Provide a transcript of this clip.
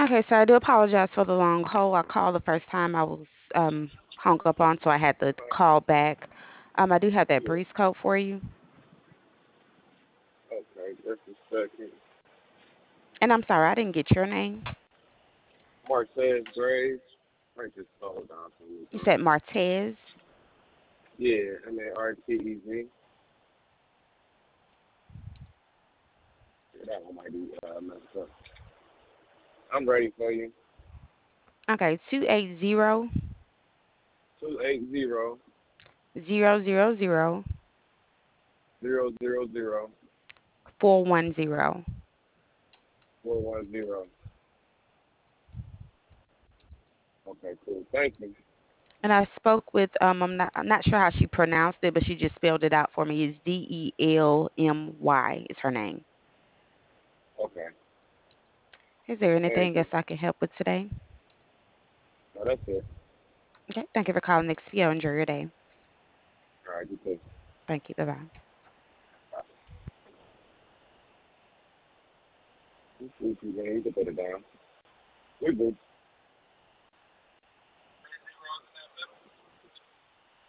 Okay, so I do apologize for the long hold. I called the first time I was hung up on, so I had to call back. I do have that Yeah. breeze coat for you. Okay, just a second. And I'm sorry, I didn't get your name. Martez Graves. I just slow down for me, You please. said Martez. Yeah, and then RTEZ. Yeah, that one might be messed up. I'm ready for you. Okay, 280 280 000 000 410. 410. Okay, cool. Thank you. And I spoke with I'm not sure how she pronounced it, but she just spelled it out for me. It's Delmy is her name. Okay, Is there thank anything you. else I can help with today? No, that's it. Okay, thank you for calling XPO. Enjoy your day. All right, you too. Thank you. Bye bye. You sleepy, man. You can put it down. We're good.